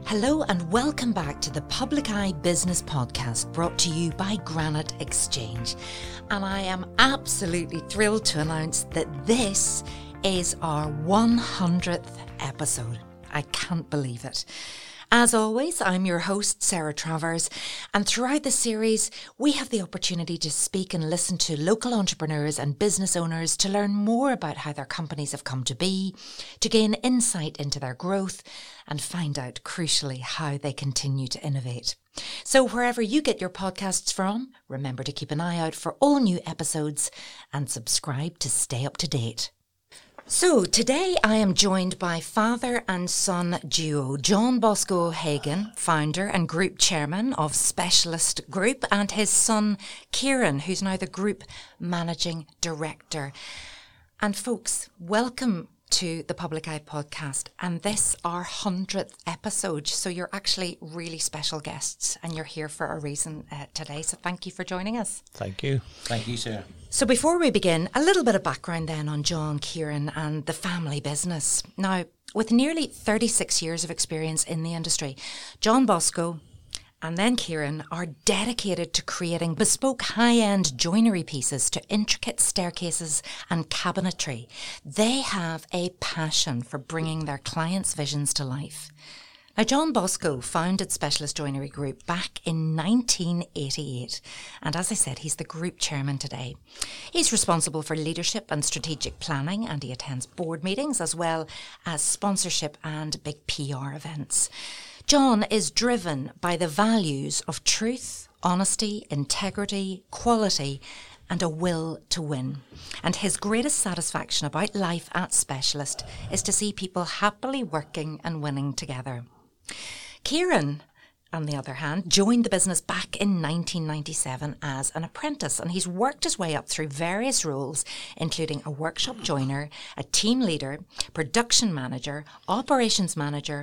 Hello and welcome back to the Public Eye Business Podcast, brought to you by Granite Exchange. And I am absolutely thrilled to announce that this is our 100th episode. I can't believe it. As always, I'm your host, Sarah Travers, and throughout the series, we have the opportunity to speak and listen to local entrepreneurs and business owners to learn more about how their companies have come to be, to gain insight into their growth, and find out, crucially, how they continue to innovate. So wherever you get your podcasts from, remember to keep an eye out for all new episodes and subscribe to stay up to date. So today I am joined by father and son duo John Bosco O'Hagan, founder and group chairman of Specialist Group, and his son Kieran, who's now the group managing director. And folks, welcome to the Public Eye Podcast, and this our 100th episode. So you're actually really special guests, and you're here for a reason today. So thank you for joining us. Thank you. Thank you, Sarah. So before we begin, a little bit of background then on John, Kieran and the family business. Now, with nearly 36 years of experience in the industry, John Bosco and then Kieran are dedicated to creating bespoke high-end joinery pieces to intricate staircases and cabinetry. They have a passion for bringing their clients' visions to life. Now, John Bosco founded Specialist Joinery Group back in 1988. And as I said, he's the group chairman today. He's responsible for leadership and strategic planning, and he attends board meetings as well as sponsorship and big PR events. John is driven by the values of truth, honesty, integrity, quality, and a will to win. And his greatest satisfaction about life at Specialist is to see people happily working and winning together. Kieran, on the other hand, joined the business back in 1997 as an apprentice, and he's worked his way up through various roles, including a workshop joiner, a team leader, production manager, operations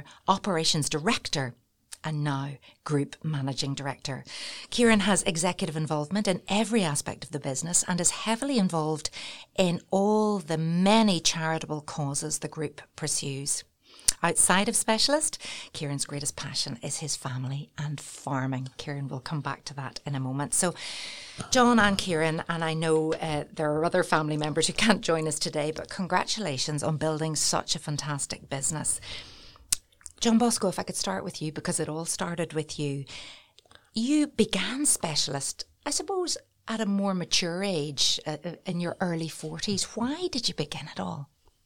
director, and now group managing director. Kieran has executive involvement in every aspect of the business and is heavily involved in all the many charitable causes the group pursues. Outside of Specialist, Kieran's greatest passion is his family and farming. Kieran will come back to that in a moment. So, John and Kieran, and I know there are other family members who can't join us today, but congratulations on building such a fantastic business. John Bosco, if I could start with you, because it all started with you. You began Specialist, I suppose, at a more mature age, in your early 40s. Why did you begin it all?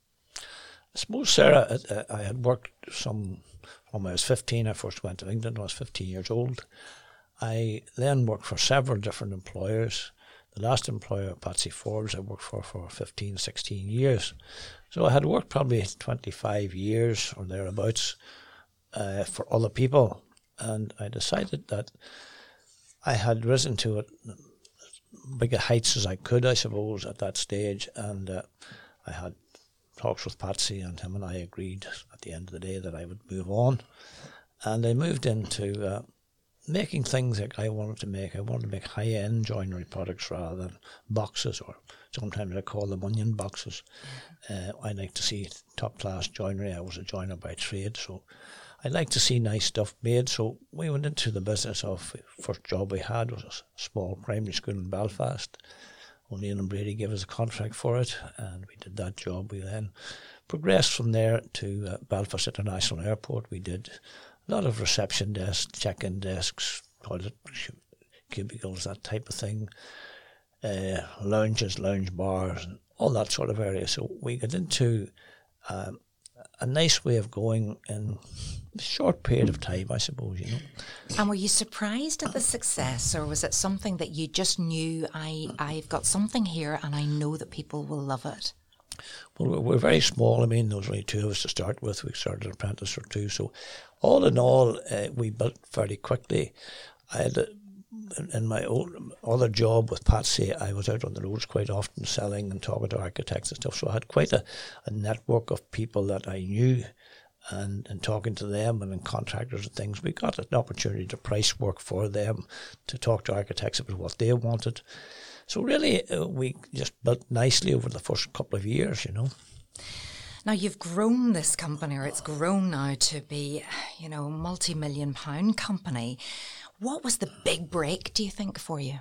I suppose, Sarah, I had worked when I was 15. I first went to England when I was 15 years old. I then worked for several different employers. The last employer, Patsy Forbes, I worked for 15, 16 years. So I had worked probably 25 years or thereabouts for other people. And I decided that I had risen to as big a heights as I could, I suppose, at that stage. And I had talks with Patsy, and him and I agreed at the end of the day that I would move on. And I moved into making things like I wanted to make. I wanted to make high-end joinery products rather than boxes, or sometimes I call them onion boxes. I like to see top-class joinery. I was a joiner by trade, so I like to see nice stuff made. So we went into the business of, first job we had was a small primary school in Belfast. O'Neill and Brady gave us a contract for it, and we did that job. We then progressed from there to Belfast International Airport. We did a lot of reception desks, check-in desks, toilet cubicles, that type of thing, lounges, lounge bars, and all that sort of area. So we got into a nice way of going in a short period of time, I suppose, you know. And were you surprised at the success, or was it something that you just knew, I've got something here and I know that people will love it? Well, we're very small. I mean, there was only two of us to start with. We started an apprentice or two. So all in all, we built very quickly. I had in my old other job with Patsy, I was out on the roads quite often selling and talking to architects and stuff. So I had quite a network of people that I knew, and talking to them and contractors and things. We got an opportunity to price work for them, to talk to architects about what they wanted. So really, we just built nicely over the first couple of years, you know. Now, you've grown this company, or it's grown now to be, a multi-million pound company. What was the big break, do you think, for you?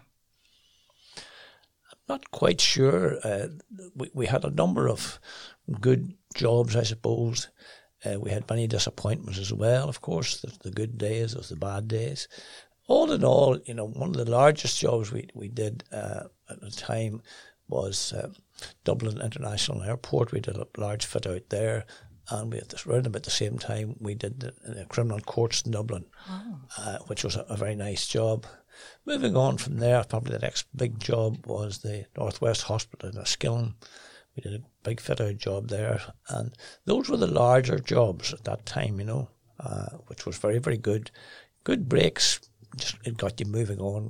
Not quite sure. We had a number of good jobs, I suppose. We had many disappointments as well, of course, the good days, the bad days. All in all, one of the largest jobs we did at the time was Dublin International Airport. We did a large fit out there, and we around about the same time we did the criminal courts in Dublin, which was a very nice job. Moving on from there, probably the next big job was the Northwest Hospital in Enniskillen. We did a big fit out job there, and those were the larger jobs at that time, which was very, very good. Good breaks, just it got you moving on.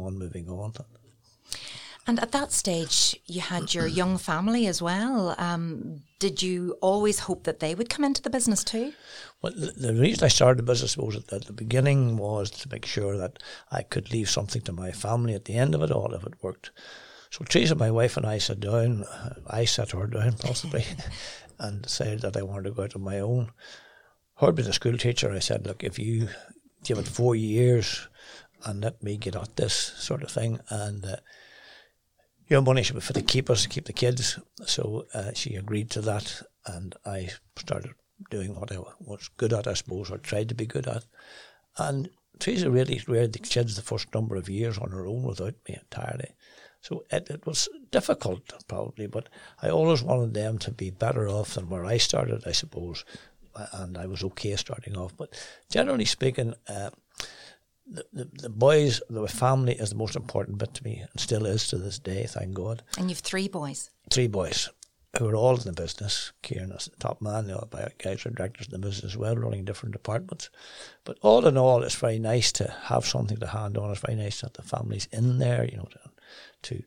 And at that stage, you had your young family as well. Did you always hope that they would come into the business too? Well, the reason I started the business was at the beginning was to make sure that I could leave something to my family at the end of it all if it worked. So Teresa, my wife, and I sat down. I sat her down possibly and decided that I wanted to go out on my own. Her being a school teacher, I said, look, if you give it 4 years and let me get at this sort of thing, and your money should be for to keep us, keep the kids. So she agreed to that, and I started doing what I was good at, I suppose, or tried to be good at. And Teresa really reared the kids the first number of years on her own without me entirely. So it was difficult, probably, but I always wanted them to be better off than where I started, I suppose, and I was okay starting off. But generally speaking, the boys, the family is the most important bit to me, and still is to this day, thank God. And you've 3 boys? 3 boys, who are all in the business. Kieran is the top man, the guys are directors in the business as well, running different departments. But all in all, it's very nice to have something to hand on. It's very nice that the family's in there, to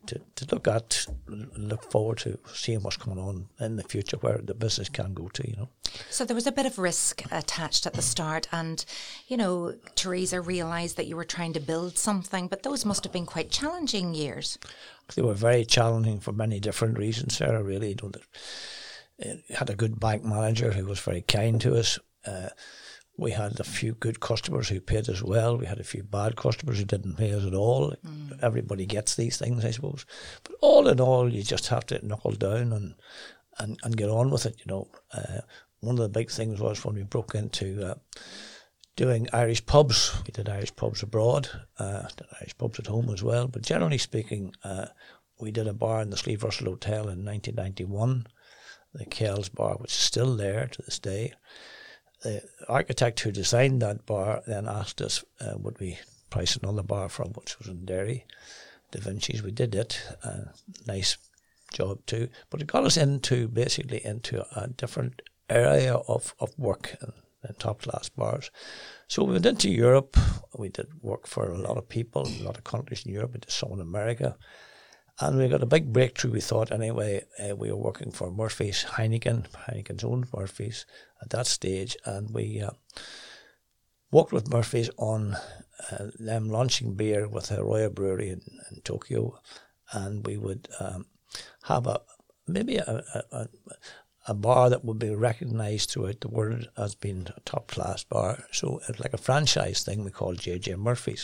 look forward to seeing what's going on in the future, where the business can go to, So there was a bit of risk attached at the start, and, Teresa realised that you were trying to build something, but those must have been quite challenging years. They were very challenging for many different reasons, Sarah, really. Had a good bank manager who was very kind to us. We had a few good customers who paid us well. We had a few bad customers who didn't pay us at all. Everybody gets these things, I suppose. But all in all, you just have to knuckle down and get on with it, One of the big things was when we broke into doing Irish pubs. We did Irish pubs abroad, did Irish pubs at home as well. But generally speaking, we did a bar in the Slieve Russell Hotel in 1991, the Kells Bar, which is still there to this day. The architect who designed that bar then asked us, would we price another bar from, which was in Derry, Da Vinci's. We did it, nice job too. But it got us basically into a different area of work in top-class bars. So we went into Europe. We did work for a lot of people, a lot of countries in Europe. We did some in America. And we got a big breakthrough, we thought, anyway. We were working for Murphy's, Heineken's own Murphy's at that stage. And we worked with Murphy's on them launching beer with a Roya Brewery in Tokyo. And we would have maybe a bar that would be recognised throughout the world as being a top-class bar. So it's like a franchise thing we called J.J. Murphy's.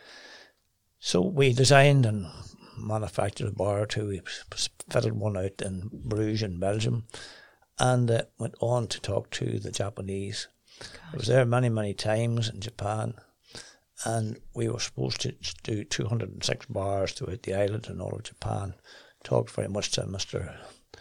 So we designed and manufactured a bar or two. We fitted one out in Bruges in Belgium, and went on to talk to the Japanese. I was there many, many times in Japan, and we were supposed to do 206 bars throughout the island and all of Japan. Talked very much to Mr.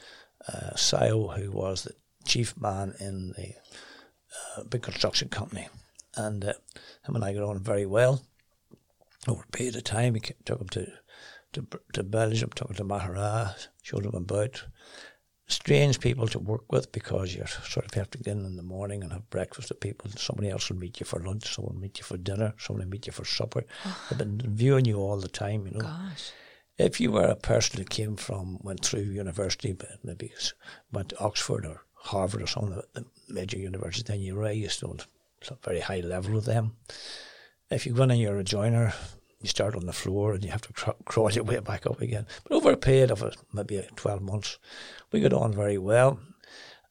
Sayo, who was the chief man in the big construction company, and him and I got on very well. Over a period of time, we took him to Belgium, took him to Mahara, showed him about. Strange people to work with, because you sort of have to get in the morning and have breakfast with people. Somebody else will meet you for lunch, someone will meet you for dinner, someone will meet you for supper. They've been viewing you all the time, Gosh. If you were a person who went through university, maybe went to Oxford or Harvard or some of the major universities, then you raised on a very high level with them. If you go in and you're a joiner, you start on the floor and you have to crawl your way back up again. But over a period of maybe 12 months, we got on very well.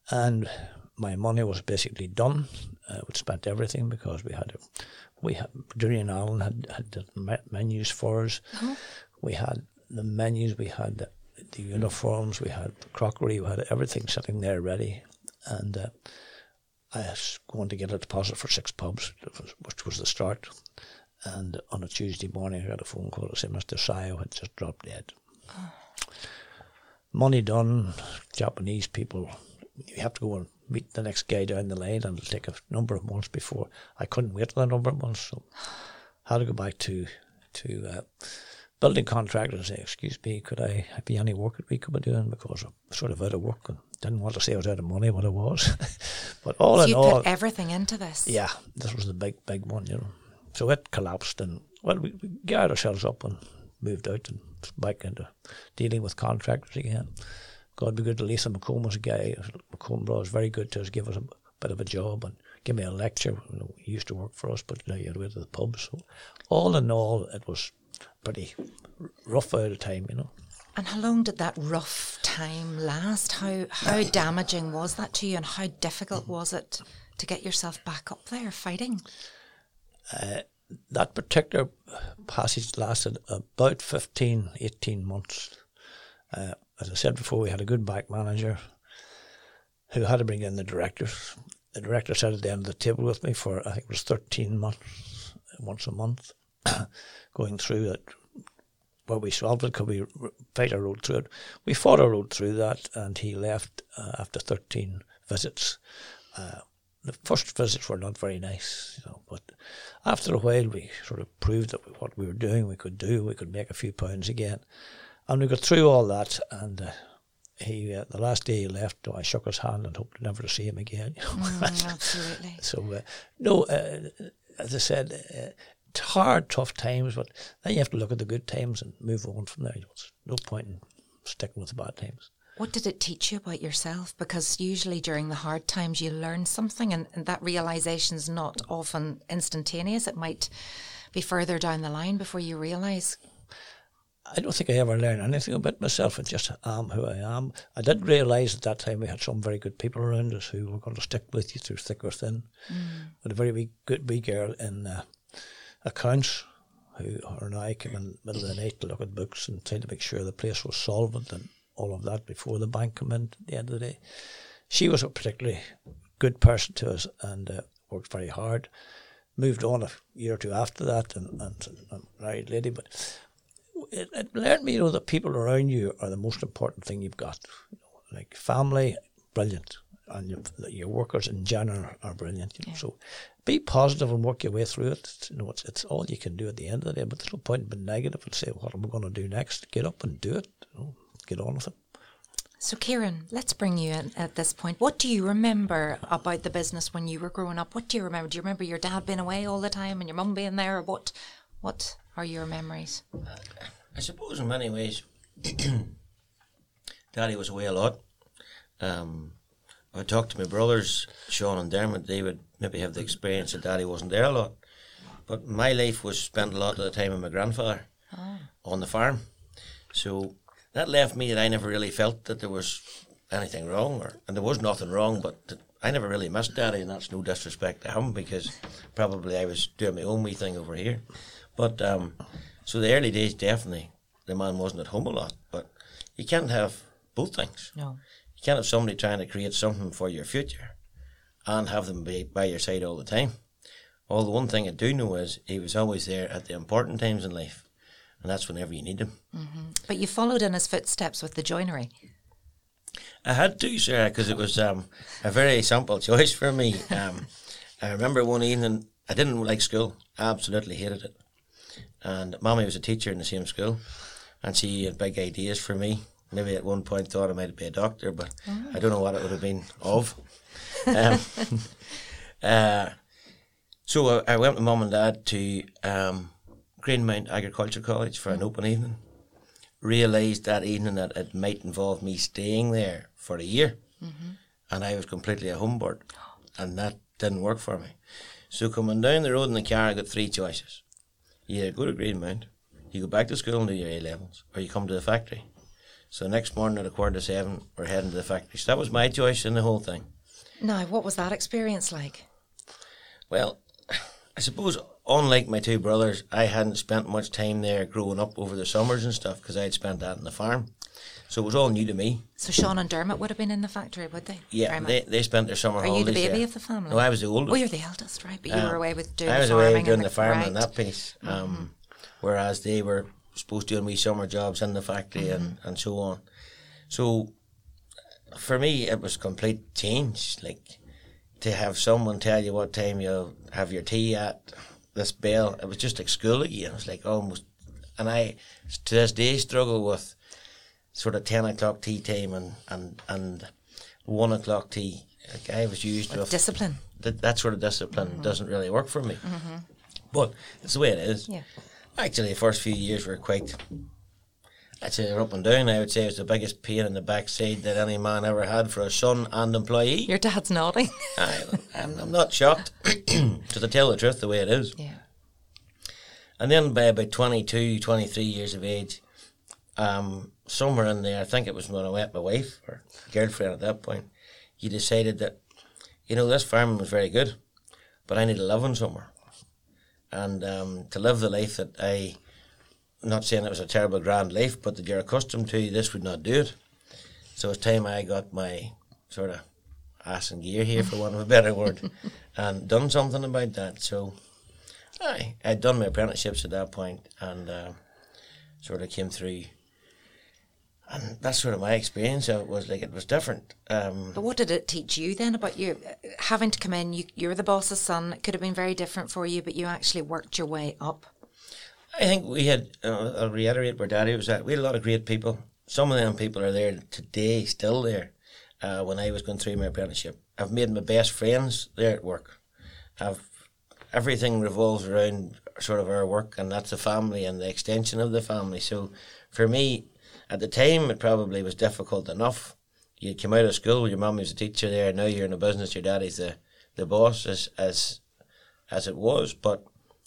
and my money was basically done. We'd spent everything because Julian Allen had the menus for us. Uh-huh. We had the menus, we had the uniforms, we had the crockery, we had everything sitting there ready. And I was going to get a deposit for 6 pubs, which was the start. And on a Tuesday morning, I got a phone call to say Mr. Sayo had just dropped dead. Oh. Money done, Japanese people, you have to go and meet the next guy down the line, and it'll take a number of months before. I couldn't wait for a number of months, so I had to go back to building contractors and say, excuse me, could I be any work that we could be doing, because I'm sort of out of work and didn't want to say I was out of money, what I was. But all so in all, put everything into this. Yeah, this was the big one, So it collapsed, and we gathered ourselves up and moved out and back into dealing with contractors again. God be good to Lisa McComb was a guy. McComb was very good to us, give us a bit of a job and give me a lecture. He used to work for us, but now you had to go to the pub. So all in all, it was pretty rough out of time, And how long did that rough time last? How damaging was that to you, and how difficult was it to get yourself back up there fighting? That particular passage lasted about 18 months. As I said before, we had a good back manager who had to bring in the directors. The director sat at the end of the table with me for, I think it was 13 months, once a month, going through it. Well, we solved it, could we fight our road through it? We fought our road through that, and he left after 13 visits. The first visits were not very nice, but after a while we sort of proved that what we were doing we could do. We could make a few pounds again. And we got through all that, and he the last day he left, I shook his hand and hoped never to see him again. Absolutely. So, as I said, it's hard, tough times, but then you have to look at the good times and move on from there. There's no point in sticking with the bad times. What did it teach you about yourself? Because usually during the hard times you learn something, and that realisation is not often instantaneous. It might be further down the line before you realise. I don't think I ever learned anything about myself. I just am who I am. I did realise at that time we had some very good people around us who were going to stick with you through thick or thin. But a very good wee girl in accounts who her and I came in the middle of the night to look at books and try to make sure the place was solvent and all of that before the bank came in at the end of the day. She was a particularly good person to us and worked very hard. Moved on a year or two after that and married lady, but it learned me, that people around you are the most important thing you've got. Like family, brilliant, and your workers in general are brilliant. So be positive and work your way through it. It's all you can do at the end of the day. But there's no point in being negative and say, "What am I going to do next?" Get up and do it. Get on with it. So, Kieran, let's bring you in at this point. What do you remember about the business when you were growing up? What do you remember? Do you remember your dad being away all the time and your mum being there? Or what are your memories? I suppose in many ways, Daddy was away a lot. I talked to my brothers, Sean and Dermot. They would maybe have the experience that Daddy wasn't there a lot. But my life was spent a lot of the time with my grandfather on the farm. So that left me that I never really felt that there was anything wrong, and there was nothing wrong, but I never really missed Daddy, and that's no disrespect to him, because probably I was doing my own wee thing over here. But so the early days, definitely, the man wasn't at home a lot, but you can't have both things. No. You can't have somebody trying to create something for your future and have them be by your side all the time. Well, the one thing I do know is he was always there at the important times in life, and that's whenever you need him. Mm-hmm. But you followed in his footsteps with the joinery. I had to, Sarah, because it was a very simple choice for me. I remember one evening, I didn't like school, absolutely hated it. And Mommy was a teacher in the same school, and she had big ideas for me. Maybe at one point thought I might be a doctor, but I don't know what it would have been of. So I went with Mum and Dad to Greenmount Agriculture College for an open evening. Realised that evening that it might involve me staying there for a year, and I was completely a homebird, and that didn't work for me. So coming down the road in the car, I got three choices. You either go to Greenmount, you go back to school and do your A-levels, or you come to the factory. So next morning at 7:15, we're heading to the factory. So that was my choice in the whole thing. Now, what was that experience like? Well, I suppose, unlike my two brothers, I hadn't spent much time there growing up over the summers and stuff, because I'd spent that on the farm. So it was all new to me. So Sean and Dermot would have been in the factory, would they? Yeah, they spent their summer holidays. Are you the baby there. of the family? No, I was the oldest. Oh, you're the eldest, right? But you were away with doing I was the farming. away doing and the farming right. and that piece. Whereas they were supposed to do wee summer jobs in the factory and so on. So for me, it was complete change. Like, to have someone tell you what time you'll have your tea at, this bell, it was just like school again. It was like almost, and I to this day struggle with sort of 10 o'clock tea time and 1 o'clock tea. Like, I was used to discipline. That sort of discipline doesn't really work for me. But it's the way it is. Yeah. Actually, the first few years were quite, I'd say they're up and down. I would say it was the biggest pain in the backside that any man ever had for a son and employee. Your dad's nodding. I'm not shocked, to tell the truth, the way it is. Yeah. And then by about 22, 23 years of age, somewhere in there, I think it was when I met my wife or girlfriend at that point, you decided that, this farming was very good, but I need a living somewhere. And to live the life that not saying it was a terrible grand life, but that you're accustomed to, this would not do it. So it's time I got my sort of ass in gear here, for want of a better word, and done something about that. So I'd done my apprenticeships at that point and sort of came through. And that's sort of my experience. It was different. But what did it teach you then about you having to come in? You're the boss's son. It could have been very different for you, but you actually worked your way up. I think we had, I'll reiterate where Daddy was at, we had a lot of great people. Some of them people are there today, still there, when I was going through my apprenticeship. I've made my best friends there at work. Everything revolves around sort of our work, and that's the family and the extension of the family. So for me, at the time, it probably was difficult enough. You come out of school, your mum was a teacher there, now you're in a business, your daddy's the boss, as it was. But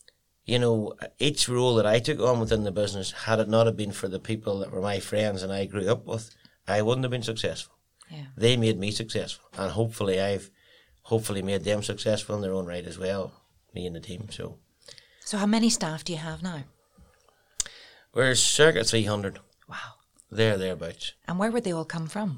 each role that I took on within the business, had it not have been for the people that were my friends and I grew up with, I wouldn't have been successful. Yeah. They made me successful, and hopefully I've made them successful in their own right as well, me and the team. So how many staff do you have now? We're circa 300. Wow. Thereabouts. And where would they all come from?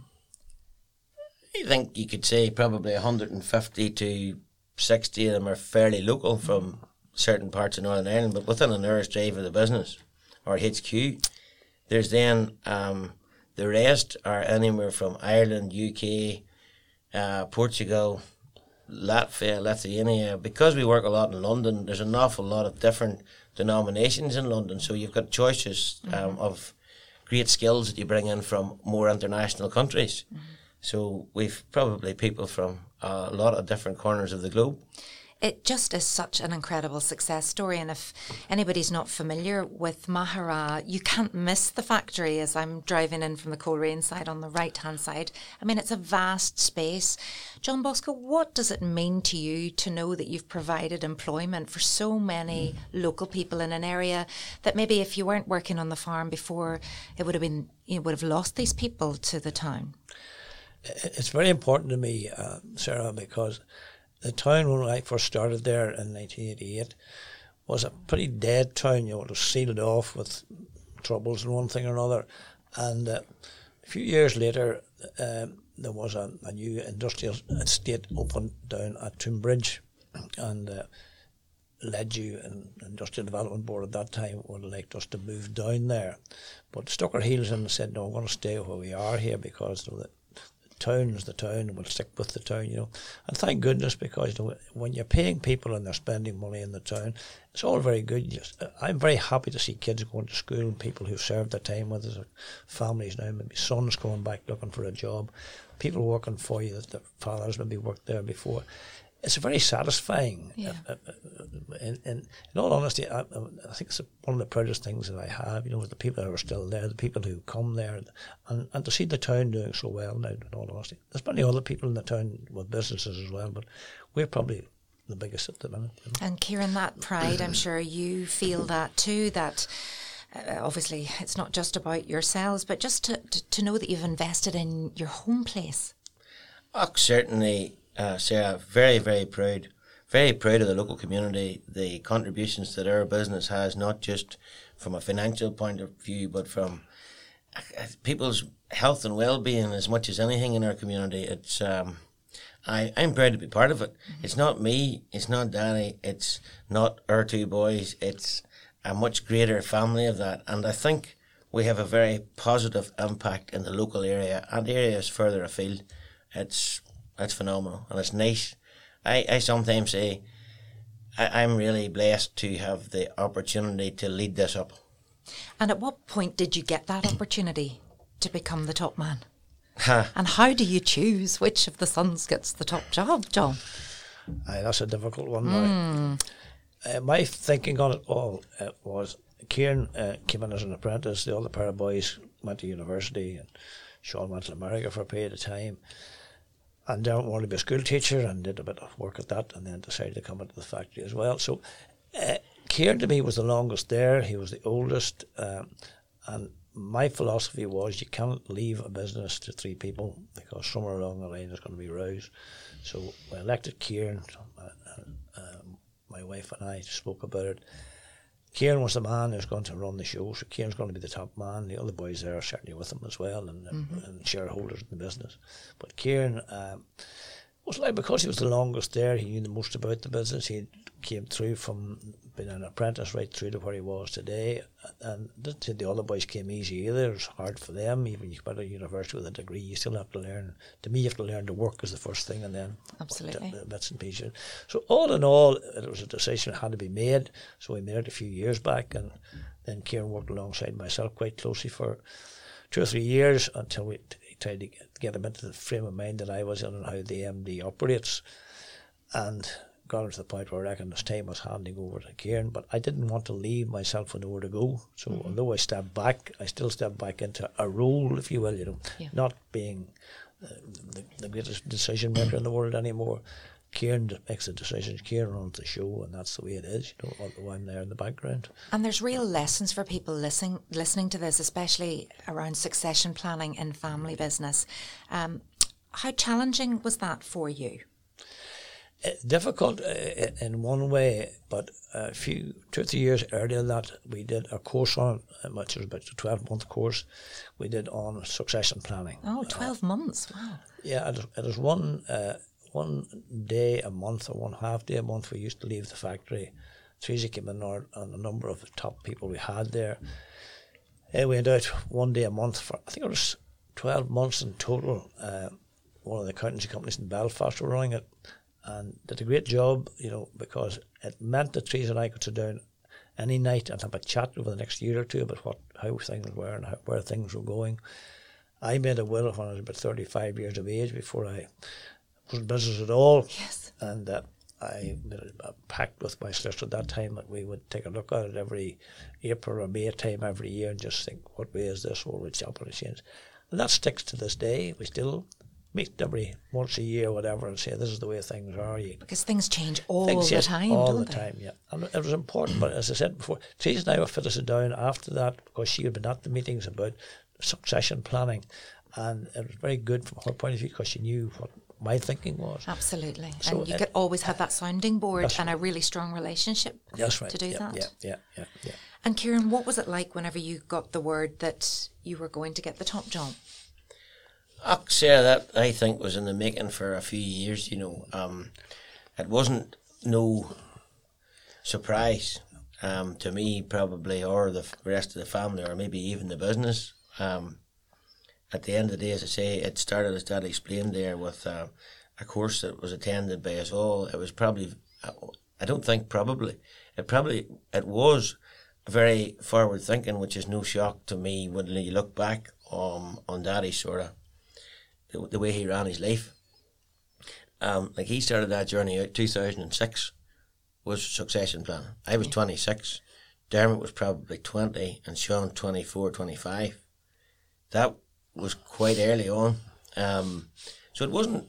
I think you could say probably 150 to 60 of them are fairly local from certain parts of Northern Ireland, but within an hour's drive of the business, or HQ. There's then the rest are anywhere from Ireland, UK, Portugal, Latvia, Lithuania. Because we work a lot in London, there's an awful lot of different denominations in London, so you've got choices of great skills that you bring in from more international countries. So we've probably people from a lot of different corners of the globe. It just is such an incredible success story, and if anybody's not familiar with Mahara, you can't miss the factory as I'm driving in from the Coleraine side on the right-hand side. I mean, it's a vast space. John Bosco, what does it mean to you to know that you've provided employment for so many local people in an area that maybe if you weren't working on the farm before, it would have been, would have lost these people to the town? It's very important to me, Sarah, because the town when I first started there in 1988 was a pretty dead town. It was sealed off with troubles and one thing or another. And a few years later, there was a new industrial estate opened down at Tombridge, and Ledju and Industrial Development Board at that time would have liked us to move down there, but stuck our heels in and said, no, we're going to stay where we are here because the town is the town, and we'll stick with the town, And thank goodness, because when you're paying people and they're spending money in the town, it's all very good. I'm very happy to see kids going to school and people who've served their time with us, families now, maybe sons coming back looking for a job, people working for you that their fathers maybe worked there before. It's very satisfying. Yeah. In all honesty, I think it's one of the proudest things that I have, with the people that are still there, the people who come there, and to see the town doing so well now, in all honesty. There's many other people in the town with businesses as well, but we're probably the biggest at the minute. And Kieran, that pride, I'm sure you feel that too, that obviously it's not just about yourselves, but just to know that you've invested in your home place. Oh, certainly, Sarah, very, very proud. Very proud of the local community, the contributions that our business has, not just from a financial point of view, but from people's health and well-being as much as anything in our community. It's I'm proud to be part of it. Mm-hmm. It's not me, it's not Danny, it's not our two boys, it's a much greater family of that. And I think we have a very positive impact in the local area and areas further afield. It's phenomenal and it's nice. I sometimes say I'm really blessed to have the opportunity to lead this up. And at what point did you get that opportunity to become the top man? Ha. And how do you choose which of the sons gets the top job, John? That's a difficult one. My thinking on it all was Kieran came in as an apprentice. The other pair of boys went to university, and Sean went to America for a period of time. And Dermot wanted to be a school teacher and did a bit of work at that, and then decided to come into the factory as well. So Kieran to me was the longest there. He was the oldest, and my philosophy was you can't leave a business to three people because somewhere along the line there's going to be rows. So I elected Kieran. My wife and I spoke about it. Kieran was the man who's going to run the show, so Kieran's going to be the top man. The other boys there are certainly with him as well, and shareholders in the business. But Kieran was like, because he was the longest there, he knew the most about the business. He came through from being an apprentice right through to where he was today. And didn't say the other boys came easy either. It was hard for them. Even you come out of university with a degree, you still have to learn. To me, you have to learn to work as the first thing, and then absolutely bits and pieces. So all in all, it was a decision that had to be made. So we made it a few years back, and then Kieran worked alongside myself quite closely for 2 or 3 years until we tried to get him into the frame of mind that I was in and how the MD operates, and got him to the point where I reckon his time was handing over to Kieran. But I didn't want to leave myself with nowhere to go. So although I stepped back, I still stepped back into a role, if you will, not being the greatest decision maker in the world anymore. Kieran makes the decisions, Kieran runs the show, and that's the way it is, although I'm there in the background. And there's real lessons for people listening to this, especially around succession planning in family business. How challenging was that for you? Difficult in one way, but 2 or 3 years earlier than that, we did a course on it, which was about a 12-month course we did on succession planning. Oh, 12 months, wow. Yeah, it was one day a month or 1/2 day a month we used to leave the factory. Teresa came in and a number of the top people we had there. We went out 1 day a month for, I think it was 12 months in total. One of the accountancy companies in Belfast were running it, and did a great job, because it meant that Teresa and I could sit down any night and have a chat over the next year or two about how things were and where things were going. I made a will when I was about 35 years of age, before I was in business at all. Yes. And I made a pact with my sister at that time that we would take a look at it every April or May time every year and just think, what way is this? What will we jump and change? And that sticks to this day. We still meet every once a year or whatever and say, this is the way things are. Because things change all the time, all the time, yeah. And it was important, but as I said before, Teresa and I were fit us down after that because she had been at the meetings about succession planning, and it was very good from her point of view because she knew what my thinking was. Absolutely. So and you could always have that sounding board and a really strong relationship to do that. Yeah. And Kieran, what was it like whenever you got the word that you were going to get the top job? Sarah, that I think was in the making for a few years, It wasn't no surprise to me probably, or the rest of the family, or maybe even the business. At the end of the day, as I say, it started, as Dad explained there, with a course that was attended by us all. It was probably, it was very forward thinking, which is no shock to me when you look back on Daddy's sort of, the way he ran his life. Like he started that journey out 2006 was succession planning. I was 26, Dermot was probably 20, and Sean 24, 25. That was quite early on. So it wasn't,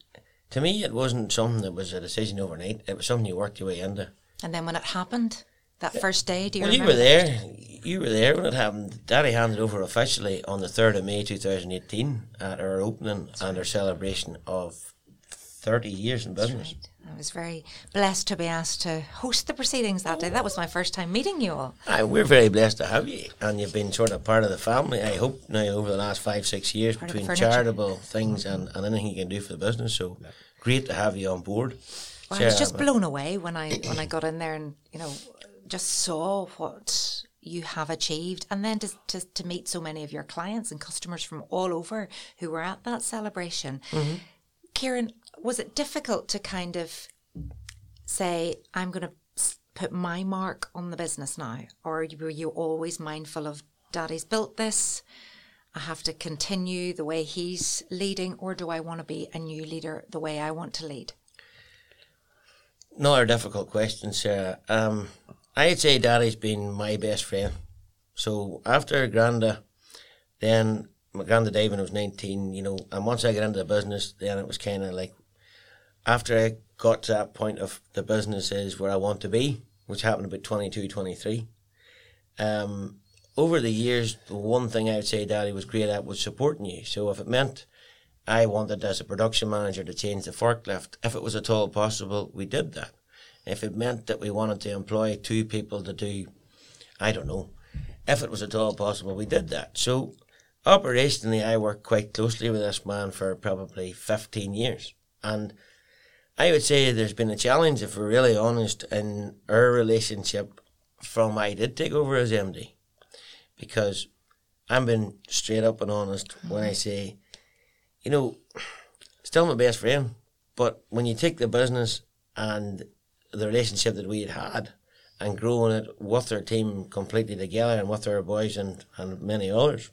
to me, it wasn't something that was a decision overnight. It was something you worked your way into. And then when it happened, that first day? Do you Well, remember? you were there. You were there when it happened. Daddy handed over officially on the 3rd of May 2018 at our opening and our celebration of 30 years in business. Right. I was very blessed to be asked to host the proceedings that day. That was my first time meeting you all. We're very blessed to have you, and you've been sort of part of the family, I hope, now over the last 5-6 years, Part of the between furniture. charitable things and anything you can do for the business. So great to have you on board. Well, I was just Sarah, blown away when I got in there and, you know, just saw what you have achieved, and then to meet so many of your clients and customers from all over who were at that celebration. Mm-hmm. Kieran, was it difficult to kind of say, I'm going to put my mark on the business now? Or were you always mindful of, Daddy's built this, I have to continue the way he's leading, or do I want to be a new leader the way I want to lead? Another difficult question, Sarah. I'd say Daddy's been my best friend. So after Granda, then my Granda died when I was 19, you know, and once I got into the business, then it was kind of like, after I got to that point of the business is where I want to be, which happened about 22, 23. Over the years, the one thing I would say Daddy was great at was supporting you. So if it meant I wanted as a production manager to change the forklift, if it was at all possible, we did that. If it meant that we wanted to employ 2 people to do, I don't know, if it was at all possible, we did that. So operationally, I worked quite closely with this man for probably 15 years. And I would say there's been a challenge, if we're really honest, in our relationship from I did take over as MD. Because I'm being straight up and honest when I say, you know, still my best friend, but when you take the business and the relationship that we had and growing it with our team completely together and with our boys and many others,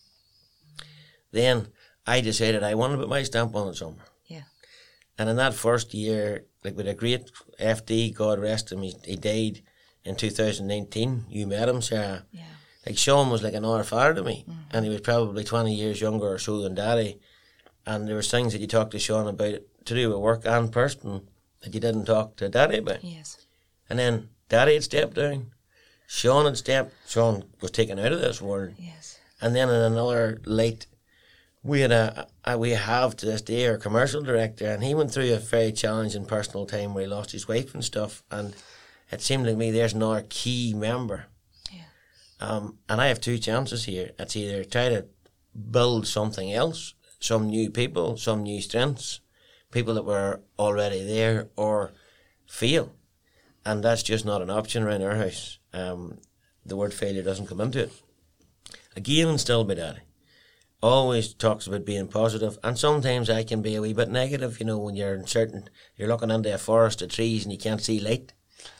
then I decided I wanted to put my stamp on it somewhere. Yeah. And in that first year, like with a great FD, God rest him, he died in 2019. You met him, Sarah. Yeah. Like Sean was like another father to me, and he was probably 20 years younger or so than Daddy. And there was things that you talked to Sean about to do with work and person that you didn't talk to Daddy about. Yes. And then Daddy had stepped down. Sean had stepped. Sean was taken out of this world. Yes. And then in another light, we had we have to this day our commercial director, and he went through a very challenging personal time where he lost his wife and stuff. And it seemed like me there's another key member. Yeah. And I have 2 chances here. It's either try to build something else, some new people, some new strengths, people that were already there, or fail. And that's just not an option around our house. The word failure doesn't come into it. Again, still by Daddy. Always talks about being positive, and sometimes I can be a wee bit negative, you know, when you're looking into a forest of trees and you can't see light.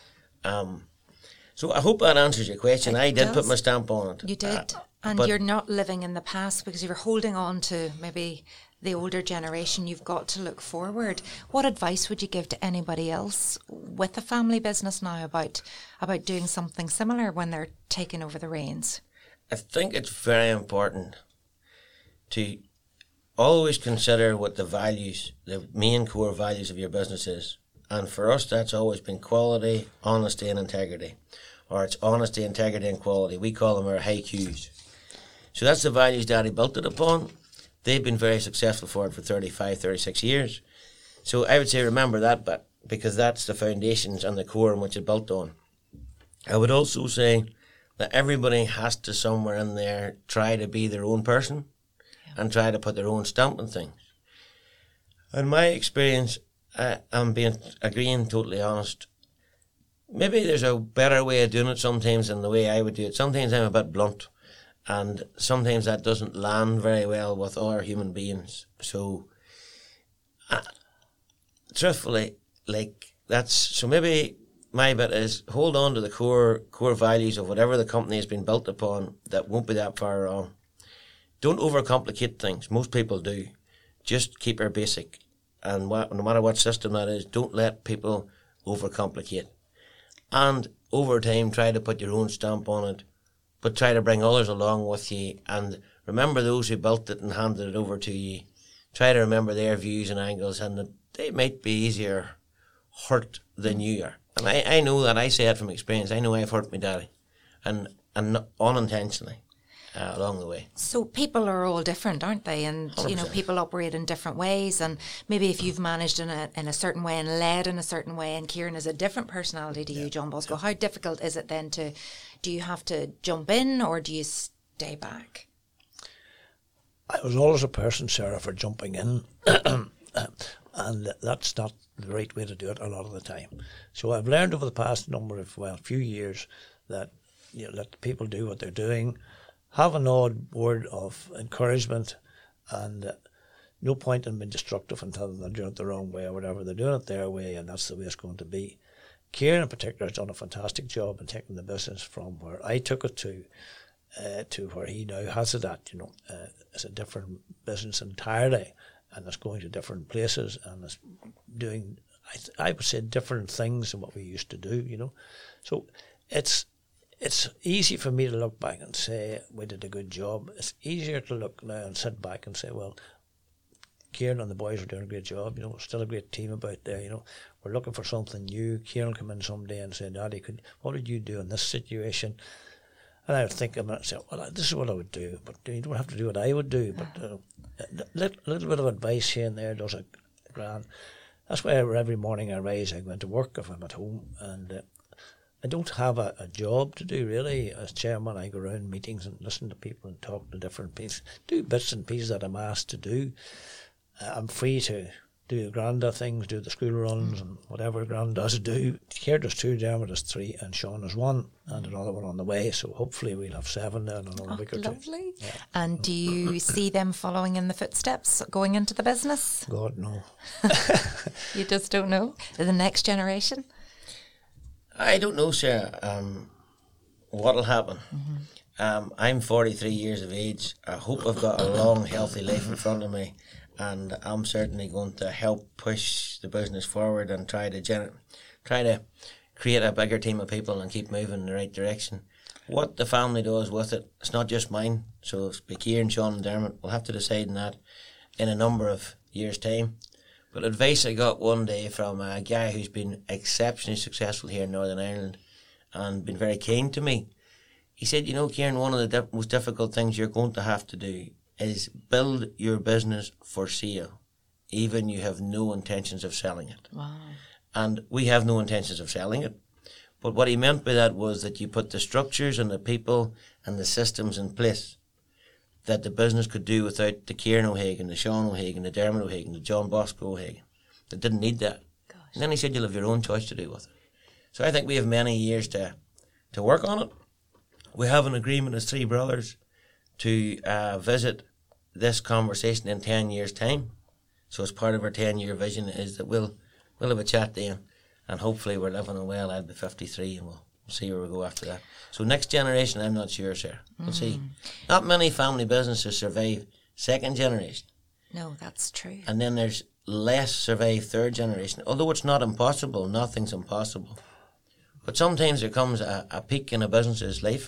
So I hope that answers your question. I did put my stamp on it. You did. And you're not living in the past because you're holding on to maybe the older generation. You've got to look forward. What advice would you give to anybody else with a family business now about doing something similar when they're taking over the reins? I think it's very important to always consider what the values, the main core values of your business is. And for us, that's always been quality, honesty and integrity. Or it's honesty, integrity and quality. We call them our high Qs. So that's the values Daddy built it upon. They've been very successful for it for 35, 36 years. So I would say remember that bit, because that's the foundations and the core in which it's built on. I would also say that everybody has to somewhere in there try to be their own person and try to put their own stamp on things. In my experience, I'm agreeing totally honest. Maybe there's a better way of doing it sometimes than the way I would do it. Sometimes I'm a bit blunt, and sometimes that doesn't land very well with other human beings. So, truthfully, so maybe my bit is hold on to the core values of whatever the company has been built upon that won't be that far wrong. Don't overcomplicate things. Most people do. Just keep her basic. And no matter what system that is, don't let people overcomplicate. And over time, try to put your own stamp on it, but try to bring others along with you. And remember those who built it and handed it over to you. Try to remember their views and angles, and that they might be easier hurt than you are. And I know that, I say it from experience. I know I've hurt my daddy, and unintentionally along the way. So people are all different, aren't they? And 100%. people operate in different ways. And maybe if you've managed in a certain way and led in a certain way, and Kieran is a different personality to you, John Bosco, how difficult is it then do you have to jump in or do you stay back? I was always a person, Sarah, for jumping in, and that's not the right way to do it a lot of the time. So I've learned over the past few years that let people do what they're doing, have an odd word of encouragement, and no point in being destructive and telling them they're doing it the wrong way or whatever. They're doing it their way, and that's the way it's going to be. Kieran in particular has done a fantastic job in taking the business from where I took it to where he now has it at. It's a different business entirely, and it's going to different places, and it's doing, I would say, different things than what we used to do. So it's easy for me to look back and say we did a good job. It's easier to look now and sit back and say, well, Kieran and the boys are doing a great job. We're still a great team about there. We're looking for something new. Kieran will come in someday and say, Daddy, what did you do in this situation? And I would think a minute and say, well, this is what I would do, but you don't have to do what I would do. But a little bit of advice here and there does a grand. That's why every morning I rise, I go into work if I'm at home, and I don't have a job to do really. As chairman, I go around meetings and listen to people and talk to different people, do bits and pieces that I'm asked to do. I'm free to do the Granda things, do the school runs and whatever Grand does do. Here there's 2, Dermot is 3 and Sean is 1 and another one on the way, so hopefully we'll have 7 there in another week or 2. Lovely. Yeah. And do you see them following in the footsteps going into the business? God, no. You just don't know? The next generation? I don't know, Sarah, what'll happen. I'm 43 years of age. I hope I've got a long, healthy life in front of me, and I'm certainly going to help push the business forward and try to create a bigger team of people and keep moving in the right direction. What the family does with it, it's not just mine. So Kieran, Sean and Dermot will have to decide on that in a number of years' time. But advice I got one day from a guy who's been exceptionally successful here in Northern Ireland and been very kind to me. He said, Kieran, one of the most difficult things you're going to have to do is build your business for sale, even you have no intentions of selling it. Wow. And we have no intentions of selling it. But what he meant by that was that you put the structures and the people and the systems in place that the business could do without the Kieran O'Hagan, the Sean O'Hagan, the Dermot O'Hagan, the John Bosco O'Hagan. That didn't need that. Gosh. And then he said you'll have your own choice to do with it. So I think we have many years to work on it. We have an agreement as 3 brothers to visit this conversation in 10 years' time. So as part of our 10-year vision is that we'll have a chat then, and hopefully we're living well. I'll be 53 and we'll see where we go after that. So next generation, I'm not sure, sir. We'll see. Not many family businesses survive second generation. No, that's true. And then there's less survive third generation. Although it's not impossible, nothing's impossible. But sometimes there comes a peak in a business's life,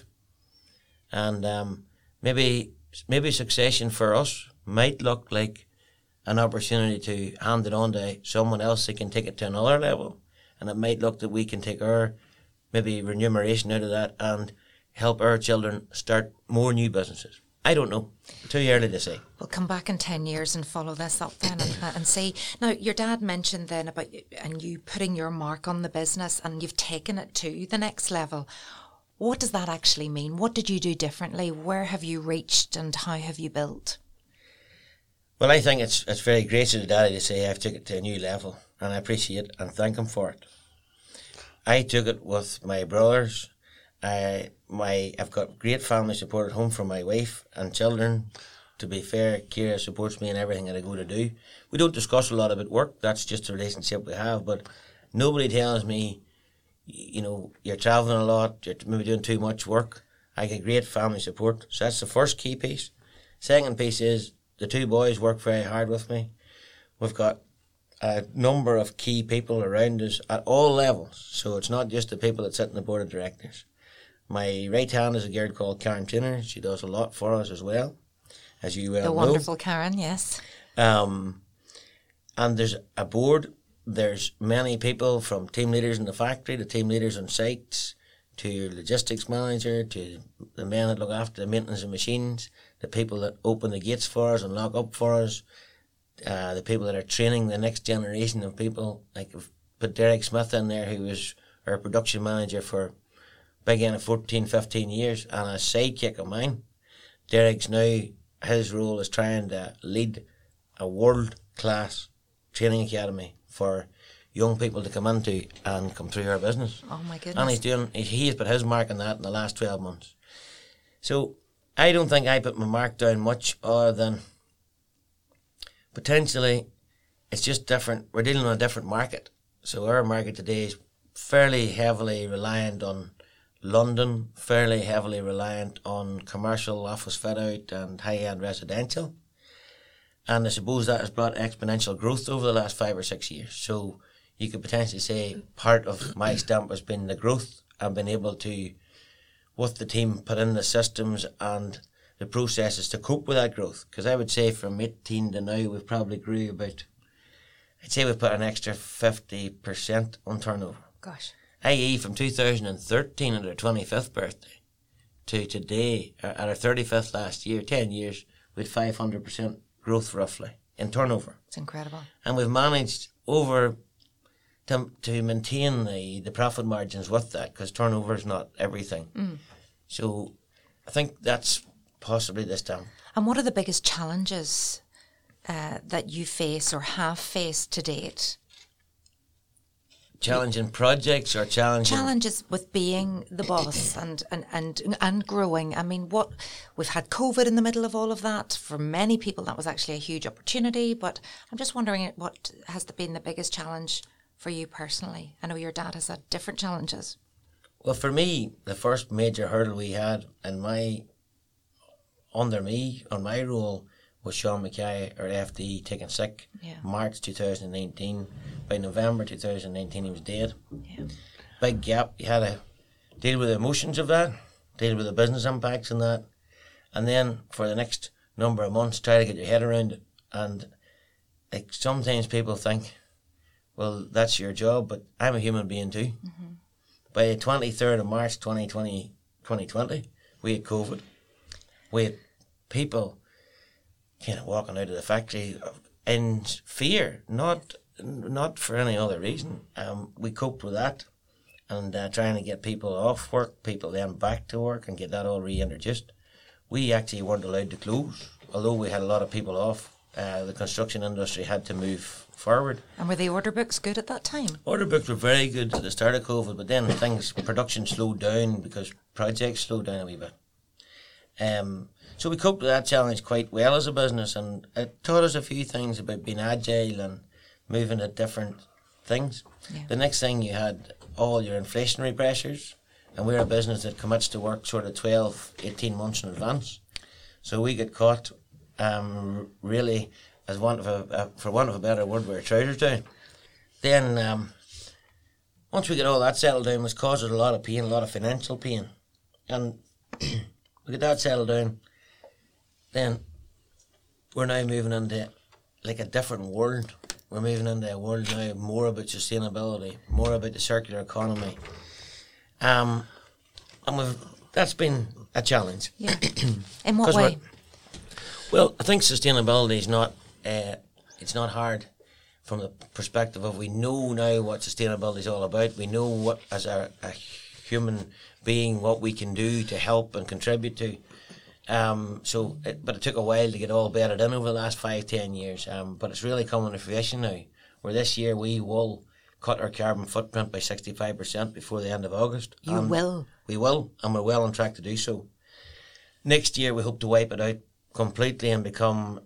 and maybe succession for us might look like an opportunity to hand it on to someone else that can take it to another level, and it might look that we can take our maybe remuneration out of that and help our children start more new businesses. I don't know. Too early to say. We'll come back in 10 years and follow this up then and see. Now, your dad mentioned then about you putting your mark on the business and you've taken it to the next level. What does that actually mean? What did you do differently? Where have you reached and how have you built? Well, I think it's very gracious of Daddy to say I've took it to a new level, and I appreciate it and thank him for it. I took it with my brothers. I've got great family support at home from my wife and children. To be fair, Kira supports me in everything that I go to do. We don't discuss a lot about work. That's just the relationship we have. But nobody tells me, you're travelling a lot, you're maybe doing too much work. I get great family support. So that's the first key piece. Second piece is the 2 boys work very hard with me. We've got a number of key people around us at all levels. So it's not just the people that sit in the board of directors. My right hand is a girl called Karen Tinner. She does a lot for us as well, as you well know. The wonderful Karen, yes. And there's a board there's many people, from team leaders in the factory to team leaders on sites to your logistics manager to the men that look after the maintenance of machines, the people that open the gates for us and lock up for us, the people that are training the next generation of people. Like, I've put Derek Smith in there, who was our production manager for big end of 14, 15 years, and a sidekick of mine. Derek's now, his role is trying to lead a world-class training academy for young people to come into and come through our business. Oh my goodness. And he has put his mark on that in the last 12 months. So I don't think I put my mark down much, other than potentially it's just different. We're dealing with a different market. So our market today is fairly heavily reliant on London, fairly heavily reliant on commercial office fit out and high-end residential. And I suppose that has brought exponential growth over the last 5 or 6 years. So you could potentially say part of my stamp has been the growth and been able to, with the team, put in the systems and the processes to cope with that growth. Because I would say from 18 to now, we've probably grew about, I'd say we've put an extra 50% on turnover. Gosh. I.e. from 2013 at our 25th birthday to today, at our 35th last year, 10 years, with 500% growth roughly in turnover. It's incredible. And we've managed over to maintain the profit margins with that, because turnover is not everything. So I think that's possibly this time. And what are the biggest challenges that you face or have faced to date? Challenging projects or challenges with being the boss and growing. I mean, we've had COVID in the middle of all of that. For many people, that was actually a huge opportunity. But I'm just wondering, what has been the biggest challenge for you personally? I know your dad has had different challenges. Well, for me, the first major hurdle we had on my role was Sean Mackay, our FD, taken sick. March 2019. By November 2019, he was dead. Big gap. You had to deal with the emotions of that, deal with the business impacts in that, and then for the next number of months, try to get your head around it. And like, sometimes people think, well, that's your job, but I'm a human being too. By the 23rd of March 2020, we had COVID. We had people kind of walking out of the factory in fear, not for any other reason. We coped with that and trying to get people off work, people then back to work, and get that all reintroduced. We actually weren't allowed to close, although we had a lot of people off. The construction industry had to move forward. And were the order books good at that time? Order books were very good at the start of COVID, but then production slowed down because projects slowed down a wee bit. So we coped with that challenge quite well as a business, and it taught us a few things about being agile and moving at different things. The next thing, you had all your inflationary pressures, and we're a business that commits to work sort of 12, 18 months in advance. So we get caught really, for want of a better word, with our trousers down. Then once we get all that settled down, which causes a lot of pain, a lot of financial pain, and we get that settled down, then we're now moving into like a different world. We're moving into a world now more about sustainability, more about the circular economy. And that's been a challenge. In what way? Well, I think sustainability is not, it's not hard from the perspective of, we know now what sustainability is all about. We know what, as a human being, what we can do to help and contribute to. But it took a while to get all bedded in over the last 5-10 years. But it's really coming to fruition now, where this year we will cut our carbon footprint by 65% before the end of August. We will, and we're well on track to do so. Next year we hope to wipe it out completely and become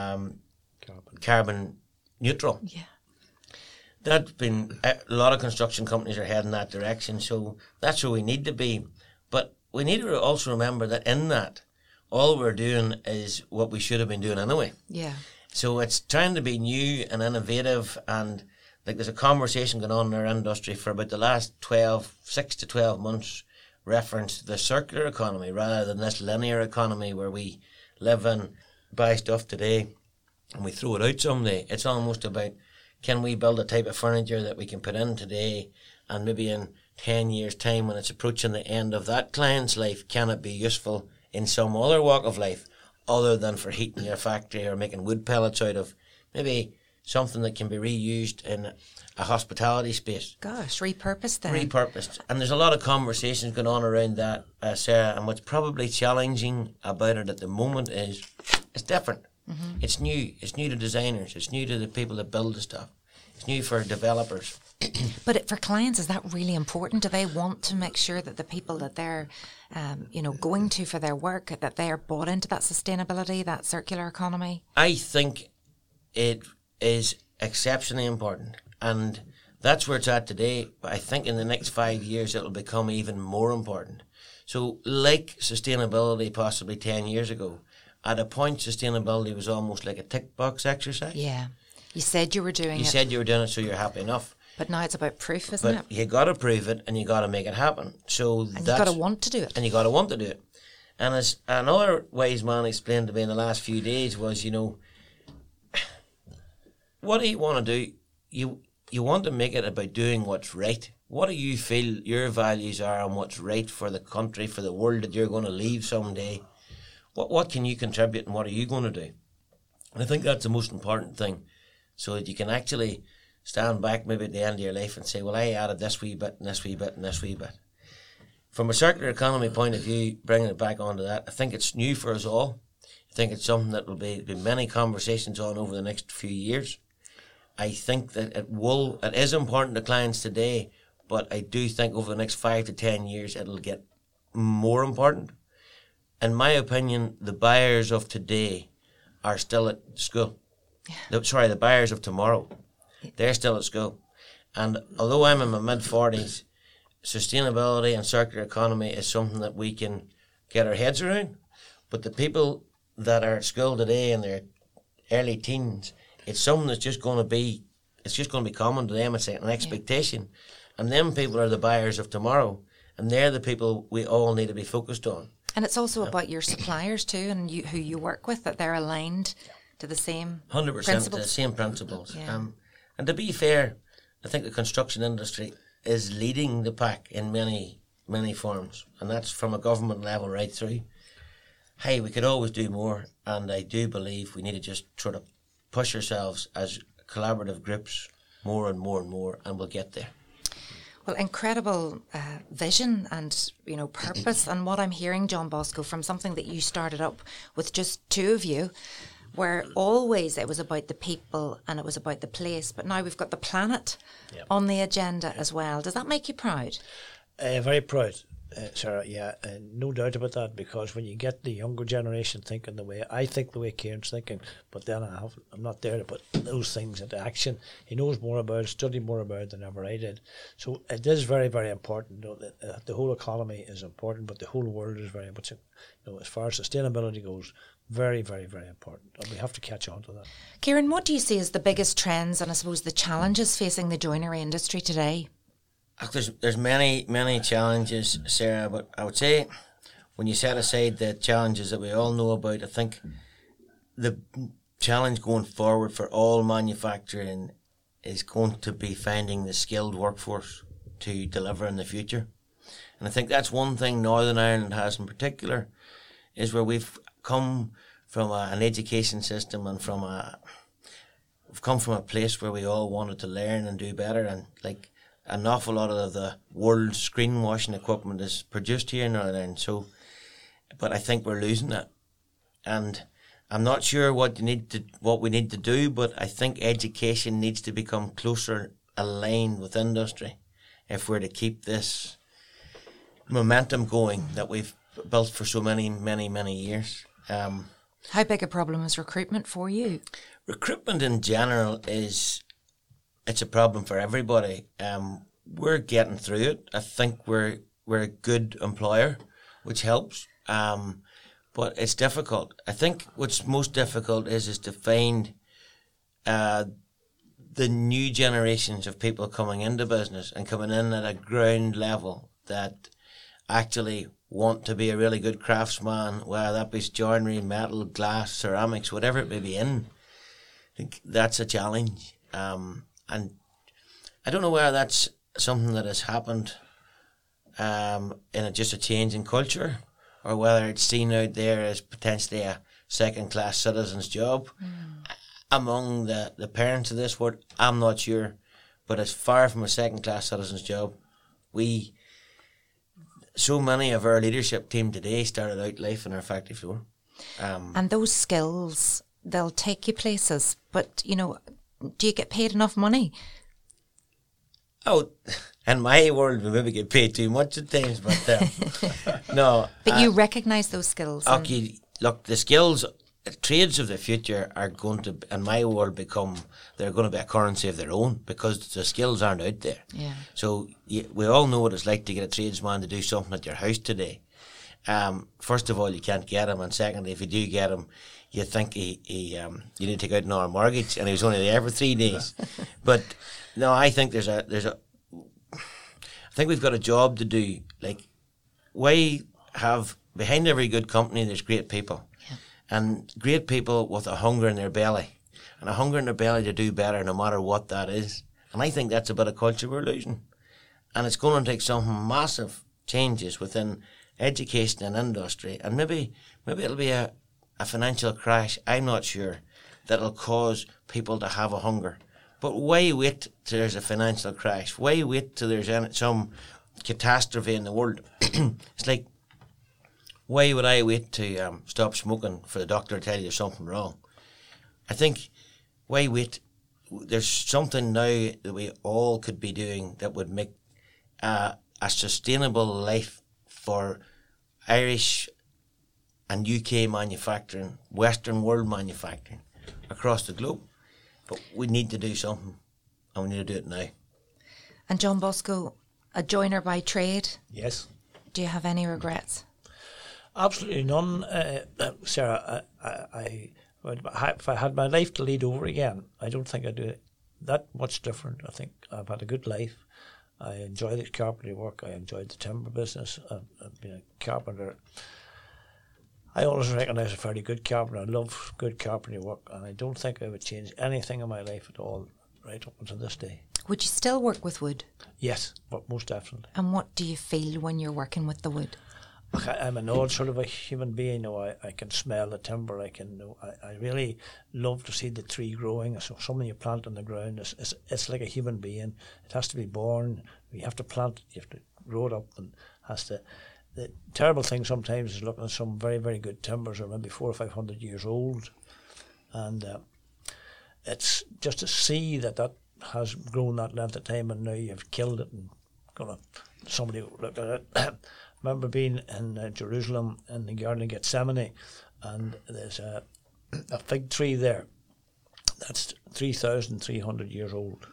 carbon neutral. That's been, a lot of construction companies are heading that direction, so that's where we need to be. But we need to also remember that in that, all we're doing is what we should have been doing anyway. So it's trying to be new and innovative, and like, there's a conversation going on in our industry for about the last 6 to 12 months, reference the circular economy rather than this linear economy where we live in, buy stuff today and we throw it out someday. It's almost about can we build a type of furniture that we can put in today, and maybe in 10 years' time, when it's approaching the end of that client's life, can it be useful in some other walk of life other than for heating your factory or making wood pellets out of? Maybe something that can be reused in a hospitality space. Gosh, repurposed then. Repurposed. And there's a lot of conversations going on around that, Sarah, and what's probably challenging about it at the moment is it's different. Mm-hmm. It's new. It's new to designers. It's new to the people that build the stuff. It's new for developers. But for clients, is that really important? Do they want to make sure that the people that they're, going to for their work, that they are bought into that sustainability, that circular economy? I think it is exceptionally important, and that's where it's at today. But I think in the next 5 years, it'll become even more important. So, like sustainability, possibly 10 years ago, at a point, sustainability was almost like a tick box exercise. Yeah, you said you were doing it. You said you were doing it, so you're happy enough. But now it's about proof, isn't it? But you got to prove it, and you got to make it happen. So and you got to want to do it. And you got to want to do it. And as another wise man explained to me in the last few days was, what do you want to do? You want to make it about doing what's right. What do you feel your values are on what's right for the country, for the world that you're going to leave someday? What can you contribute, and what are you going to do? And I think that's the most important thing, so that you can actually stand back maybe at the end of your life and say, well, I added this wee bit and this wee bit and this wee bit. From a circular economy point of view, bringing it back onto that, I think it's new for us all. I think it's something that will be many conversations on over the next few years. I think that it is important to clients today, but I do think over the next 5 to 10 years it'll get more important. In my opinion, the buyers of today are still at school. Yeah. The buyers of tomorrow, they're still at school. And although I'm in my mid-40s, sustainability and circular economy is something that we can get our heads around. But the people that are at school today in their early teens, it's something that's just going to be common to them. It's an expectation. Yeah. And them people are the buyers of tomorrow. And they're the people we all need to be focused on. And it's also about your suppliers too, and who you work with, that they're aligned to the same 100% principles. The same principles. Yeah. And to be fair, I think the construction industry is leading the pack in many, many forms, and that's from a government level right through. Hey, we could always do more, and I do believe we need to just sort of push ourselves as collaborative groups more and more and more, and we'll get there. Well, incredible vision and, purpose. And what I'm hearing, John Bosco, from something that you started up with just two of you, where always it was about the people and it was about the place. But now we've got the planet on the agenda as well. Does that make you proud? Very proud, Sarah, yeah. No doubt about that, because when you get the younger generation thinking the way I think, the way Kieran's thinking, but then I'm not there to put those things into action. He knows more about it, studied more about it than ever I did. So it is very, very important. That the whole economy is important, but the whole world is very much, as far as sustainability goes, very, very, very important. And we have to catch on to that. Kieran, what do you see as the biggest trends and I suppose the challenges facing the joinery industry today? There's many challenges, Sarah, but I would say when you set aside the challenges that we all know about, I think the challenge going forward for all manufacturing is going to be finding the skilled workforce to deliver in the future. And I think that's one thing Northern Ireland has in particular, is where we've come from an education system and we've come from a place where we all wanted to learn and do better, and like an awful lot of the world's screenwashing equipment is produced here in Northern Ireland. So, but I think we're losing that, and I'm not sure what we need to do. But I think education needs to become closer aligned with industry if we're to keep this momentum going that we've built for so many years. How big a problem is recruitment for you? Recruitment in general it's a problem for everybody. We're getting through it. I think we're a good employer, which helps. But it's difficult. I think what's most difficult is to find the new generations of people coming into business and coming in at a ground level that actually want to be a really good craftsman, whether that be joinery, metal, glass, ceramics, whatever it may be in. I think that's a challenge. and I don't know whether that's something that has happened in just a change in culture, or whether it's seen out there as potentially a second-class citizen's job among the parents of this world. I'm not sure, but it's far from a second-class citizen's job. So many of our leadership team today started out life on our factory floor. And those skills, they'll take you places, but, you know, do you get paid enough money? Oh, in my world, we maybe get paid too much at times, but no. But you recognise those skills. Okay, look, the skills, trades of the future are going to, in my world, they're going to be a currency of their own, because the skills aren't out there. Yeah. So we all know what it's like to get a tradesman to do something at your house today. First of all, you can't get him, and secondly, if you do get him, you think you need to take out another mortgage, and he was only there for 3 days. But no, I think I think we've got a job to do. Like, we have, behind every good company, there's great people. Yeah. And great people with a hunger in their belly. And a hunger in their belly to do better, no matter what that is. And I think that's a bit of culture we're losing. And it's going to take some massive changes within education and industry. And maybe it'll be a financial crash, I'm not sure, that'll cause people to have a hunger. But why wait till there's a financial crash? Why wait till there's some catastrophe in the world? It's like, why would I wait to stop smoking for the doctor to tell you there's something wrong? I think, why wait? There's something now that we all could be doing that would make a sustainable life for Irish and UK manufacturing, Western world manufacturing across the globe. But we need to do something, and we need to do it now. And John Bosco, a joiner by trade. Yes. Do you have any regrets? Absolutely none, Sarah. If I had my life to lead over again, I don't think I'd do it that much different. I think I've had a good life. I enjoy the carpentry work. I enjoyed the timber business. I've been a carpenter. I always recognise a fairly good carpenter. I love good carpentry work, and I don't think I would change anything in my life at all, right up until this day. Would you still work with wood? Yes, but most definitely. And what do you feel when you're working with the wood? I'm an old sort of a human being. I can smell the timber. I really love to see the tree growing. So something you plant on the ground, it's like a human being. It has to be born. You have to plant it. You have to grow it up, and has to. The terrible thing sometimes is looking at some very, very good timbers are maybe 400 or 500 years old, and it's just to see that has grown that length of time, and now you've killed it and somebody looked at it. I remember being in Jerusalem in the Garden of Gethsemane, and there's a fig tree there that's 3,300 years old.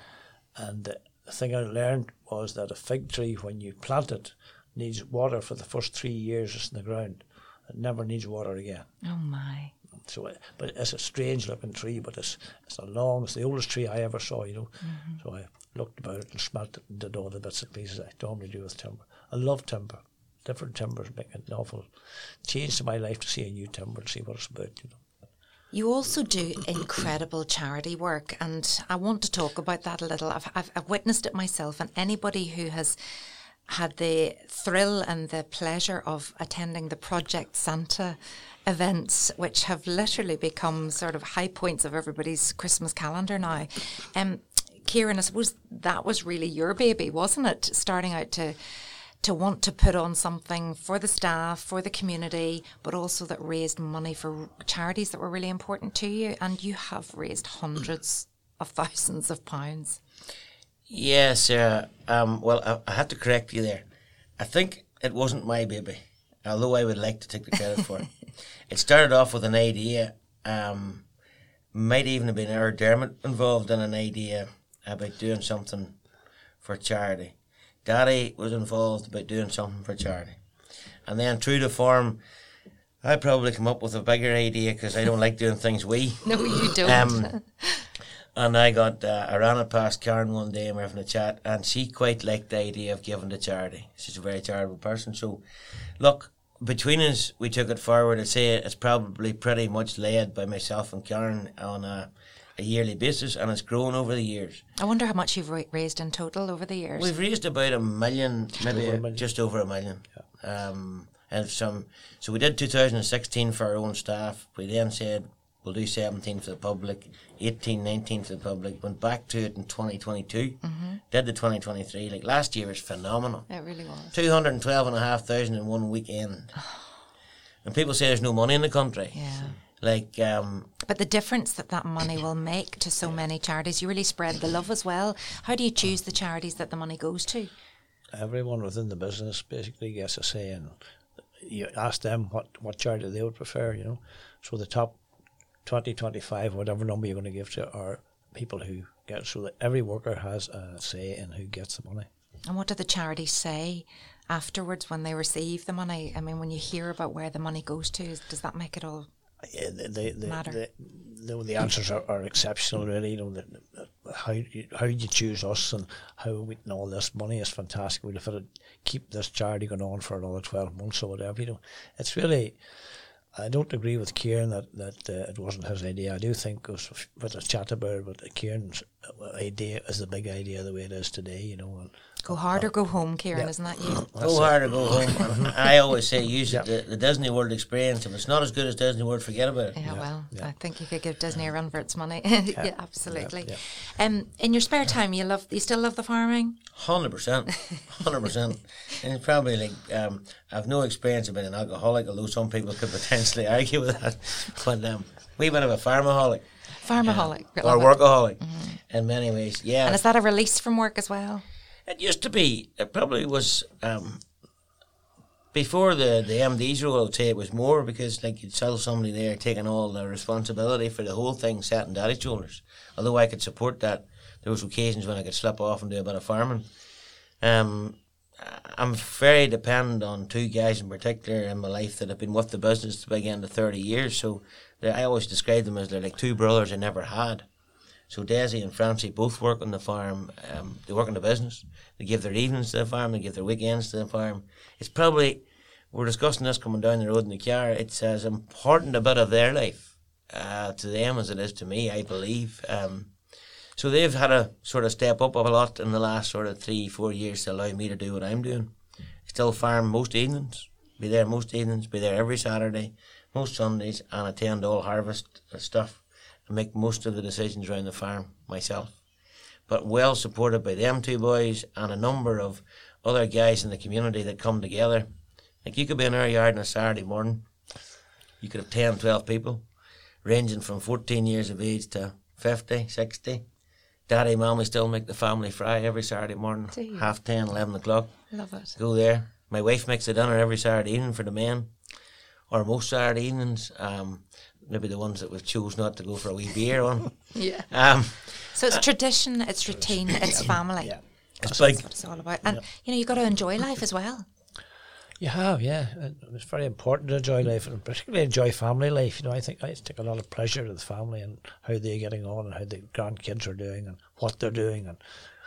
And the thing I learned was that a fig tree, when you plant it, needs water for the first 3 years it's in the ground. It never needs water again. Oh my. So, but it's a strange looking tree, but it's the oldest tree I ever saw, Mm-hmm. So I looked about it and smelt it and did all the bits and pieces I normally do with timber. I love timber. Different timbers make an awful change to my life to see a new timber and see what it's about, You also do incredible charity work, and I want to talk about that a little. I've witnessed it myself, and anybody who has had the thrill and the pleasure of attending the Project Santa events, which have literally become sort of high points of everybody's Christmas calendar now. Kieran, I suppose that was really your baby, wasn't it? Starting out to want to put on something for the staff, for the community, but also that raised money for charities that were really important to you. And you have raised hundreds of thousands of pounds. Yes, Sarah. Well, I have to correct you there. I think it wasn't my baby, although I would like to take the credit for it. It started off with an idea. Might even have been Eric Dermot involved in an idea about doing something for charity. Daddy was involved about doing something for charity. And then true to form, I probably come up with a bigger idea because I don't like doing things wee. No, you don't. And I ran it past Karen one day and we were having a chat, and she quite liked the idea of giving to charity. She's a very charitable person. So, look, between us, we took it forward. I'd say it's probably pretty much led by myself and Karen on a yearly basis, and it's grown over the years. I wonder how much you've raised in total over the years. We've raised about $1 million, maybe over $1 million. just over $1 million. And so we did 2016 for our own staff. We then said we'll do 17 for the public, 18, 19 for the public. Went back to it in 2022. Did the 2023. Like last year was phenomenal. It really was. 212,500 in one weekend. And people say there's no money in the country. Yeah. Like, But the difference that money will make to so many charities, you really spread the love as well. How do you choose the charities that the money goes to? Everyone within the business basically gets a say, and you ask them what charity they would prefer, you know. So the top 20, 25, whatever number you're going to give to are people who get, so that every worker has a say in who gets the money. And what do the charities say afterwards when they receive the money? I mean, when you hear about where the money goes to, does that make it all matter? The answers are exceptional, really. You know, how you choose us and how we and all this money is fantastic. We'll have to keep this charity going on for another 12 months or whatever. You know, it's really. I don't agree with Kieran that it wasn't his idea. I do think it was with a chat about it, but Kieran's idea is the big idea the way it is today. You know. And, go hard or go home, Kieran, isn't that you? go hard or go home. I always say use the Disney World experience. If it's not as good as Disney World, forget about it. Yeah, well, I think you could give Disney a run for its money. Yeah, absolutely. In your spare time, you still love the farming? 100%, 100%. And it's probably like I've no experience of being an alcoholic, although some people could potentially argue with that. But we bit of a farmaholic. Farmaholic. Or workaholic in many ways, yeah. And is that a release from work as well? It used to be. It probably was before the MD's role. I would say it was more because like you'd tell somebody there taking all the responsibility for the whole thing set on Daddy's shoulders. Although I could support that, there was occasions when I could slip off and do a bit of farming. I'm very dependent on two guys in particular in my life that have been with the business to the big end of 30 years. So I always describe them as they're like two brothers I never had. So Desi and Francie both work on the farm. They work in the business. They give their evenings to the farm. They give their weekends to the farm. It's probably, we're discussing this coming down the road in the car, it's as important a bit of their life to them as it is to me, I believe. So they've had to sort of step up a lot in the last sort of 3-4 years to allow me to do what I'm doing. Still farm most evenings, be there most evenings, be there every Saturday, most Sundays, and attend all harvest stuff. And make most of the decisions around the farm myself. But well supported by them two boys and a number of other guys in the community that come together. Like you could be in our yard on a Saturday morning, you could have 10, 12 people, ranging from 14 years of age to 50, 60. Daddy, Mommy still make the family fry every Saturday morning, 10:30, 11 o'clock. Love it. Go there. My wife makes the dinner every Saturday evening for the men, or most Saturday evenings. Maybe the ones that we've chose not to go for a wee beer on. Yeah. So it's tradition, it's routine, it's family. Yeah. It's like, That's what it's all about. And, you've got to enjoy life as well. You have, yeah. It's very important to enjoy life, and particularly enjoy family life. You know, I think I take a lot of pleasure to the family and how they're getting on and how the grandkids are doing and what they're doing, and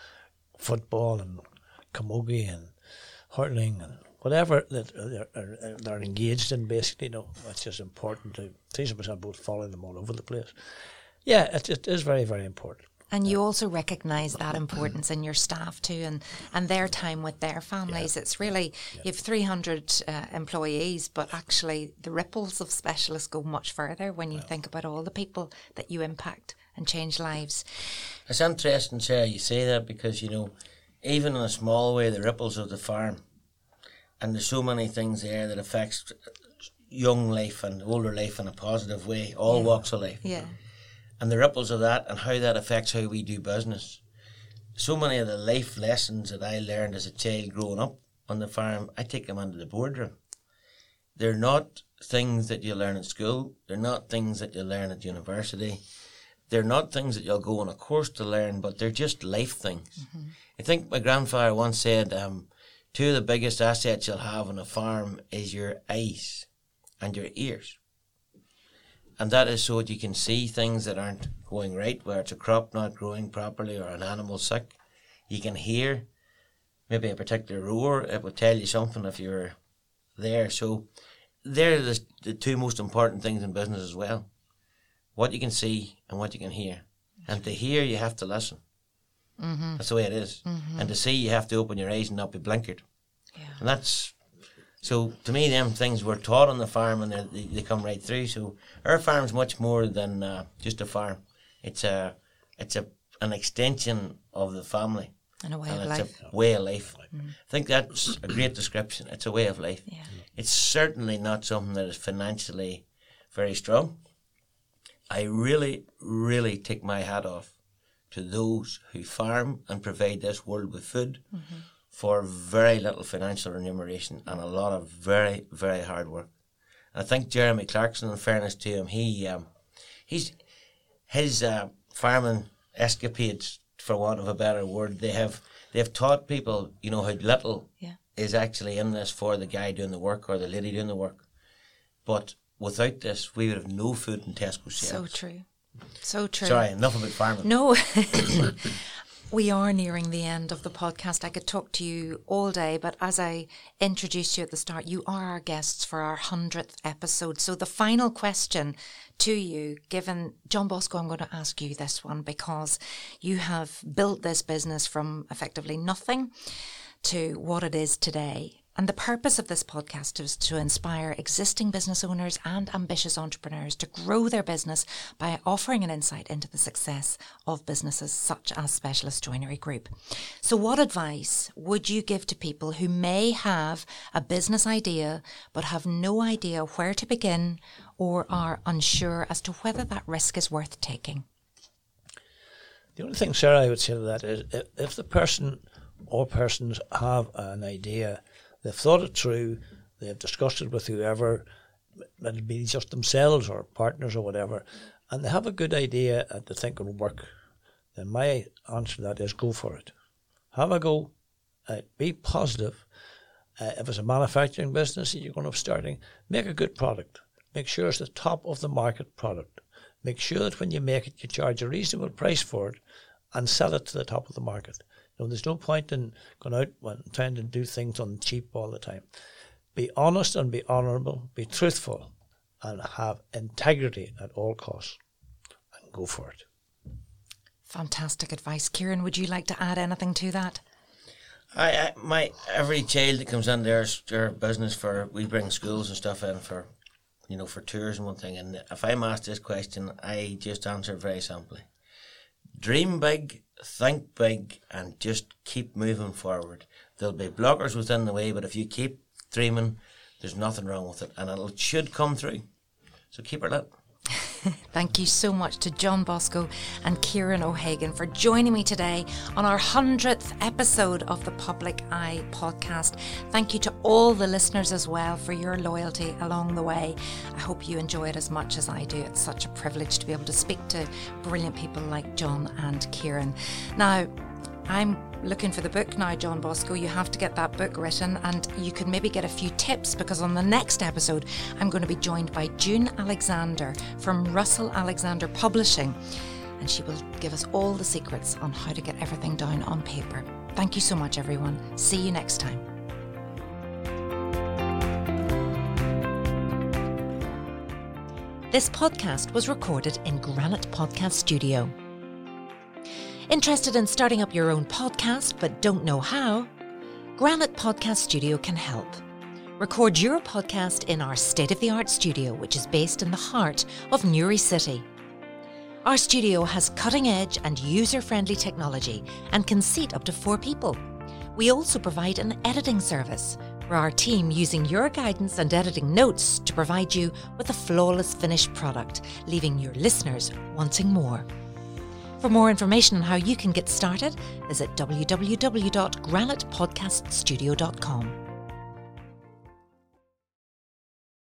football and camogie and hurling and whatever that they're engaged in, basically. You know, it's just important to 300% both following them all over the place. Yeah, it is very, very important. And you also recognise that importance in your staff too, and their time with their families. It's really, you have 300 employees, but actually the ripples of specialists go much further when you think about all the people that you impact and change lives. It's interesting, Sarah, you say that because, even in a small way, the ripples of the farm, and there's so many things there that affects young life and older life in a positive way, all walks of life. Yeah. And the ripples of that and how that affects how we do business. So many of the life lessons that I learned as a child growing up on the farm, I take them into the boardroom. They're not things that you learn in school. They're not things that you learn at university. They're not things that you'll go on a course to learn, but they're just life things. Mm-hmm. I think my grandfather once said, two of the biggest assets you'll have on a farm is your eyes and your ears. And that is so that you can see things that aren't going right, where it's a crop not growing properly or an animal sick. You can hear maybe a particular roar. It will tell you something if you're there. So they're the two most important things in business as well. What you can see and what you can hear. And to hear, you have to listen. Mm-hmm. That's the way it is. Mm-hmm. And to see, you have to open your eyes and not be blinkered. Yeah. And that's, so to me, them things were taught on the farm, and they come right through. So our farm's much more than just a farm. It's an extension of the family. And a way of life. It's a way of life. I think that's a great description. It's a way of life. Yeah. It's certainly not something that is financially very strong. I really, really take my hat off to those who farm and provide this world with food for very little financial remuneration and a lot of very, very hard work. And I think Jeremy Clarkson, in fairness to him, his farming escapades, for want of a better word, they've taught people, you know, how little is actually in this for the guy doing the work or the lady doing the work. But without this, we would have no food in Tesco shelves. So true. So true. Sorry, enough about farming. No. We are nearing the end of the podcast. I could talk to you all day, but as I introduced you at the start, you are our guests for our 100th episode. So the final question to you, given John Bosco, I'm going to ask you this one, because you have built this business from effectively nothing to what it is today. And the purpose of this podcast is to inspire existing business owners and ambitious entrepreneurs to grow their business by offering an insight into the success of businesses such as Specialist Joinery Group. So what advice would you give to people who may have a business idea but have no idea where to begin or are unsure as to whether that risk is worth taking? The only thing, Sarah, I would say to that is if the person or persons have an idea, they've thought it through, they've discussed it with whoever, it'll be just themselves or partners or whatever, and they have a good idea that they think will work, then my answer to that is go for it. Have a go, be positive. If it's a manufacturing business that you're going to be starting, make a good product. Make sure it's the top of the market product. Make sure that when you make it, you charge a reasonable price for it and sell it to the top of the market. You know, there's no point in going out and trying to do things on cheap all the time. Be honest and be honourable, be truthful, and have integrity at all costs. And go for it. Fantastic advice. Kieran, would you like to add anything to that? My every child that comes in there's their business we bring schools and stuff in for, you know, for tours and one thing. And if I'm asked this question, I just answer very simply. Dream big, think big, and just keep moving forward. There'll be blockers within the way, but if you keep dreaming, there's nothing wrong with it, and it should come through. So keep her lit. Thank you so much to John Bosco and Kieran O'Hagan for joining me today on our 100th episode of the Public Eye podcast. Thank you to all the listeners as well for your loyalty along the way. I hope you enjoy it as much as I do. It's such a privilege to be able to speak to brilliant people like John and Kieran. Now, I'm looking for the book now, John Bosco. You have to get that book written, and you could maybe get a few tips, because on the next episode I'm going to be joined by June Alexander from Russell Alexander Publishing, and she will give us all the secrets on how to get everything down on paper. Thank you so much, everyone. See you next time. This podcast was recorded in Granite Podcast Studio. Interested in starting up your own podcast but don't know how? Granite Podcast Studio can help. Record your podcast in our state-of-the-art studio, which is based in the heart of Newry City. Our studio has cutting-edge and user-friendly technology and can seat up to 4 people. We also provide an editing service, where our team using your guidance and editing notes to provide you with a flawless finished product, leaving your listeners wanting more. For more information on how you can get started, visit www.granitepodcaststudio.com.